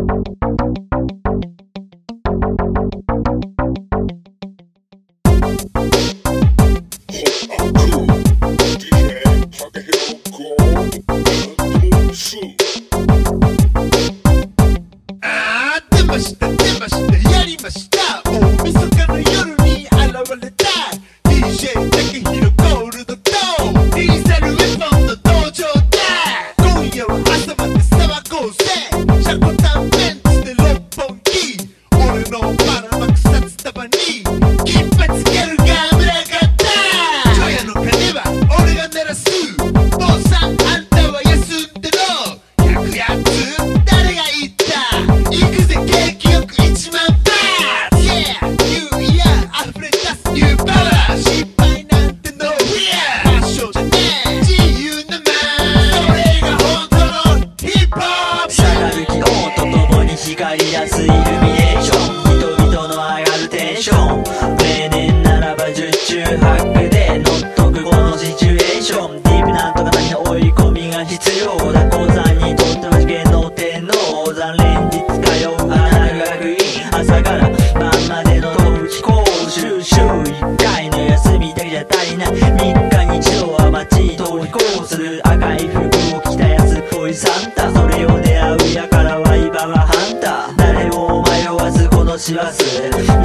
光り出すイルミネーション、人々の上がるテンション、例年ならば十中八九で乗っとくこのシチュエーション、ディープなんとか何の追い込みが必要だ、鉱山にとっては試験の天王山、連日通うアナル学院、朝から晩までの飛ぶ飛行週1回の休みだけじゃ足りない、3日に一度は街に通りこうする、赤い服を着た安っぽいサンタ、それを狙うやからは今はハンター、誰も迷わずこの師走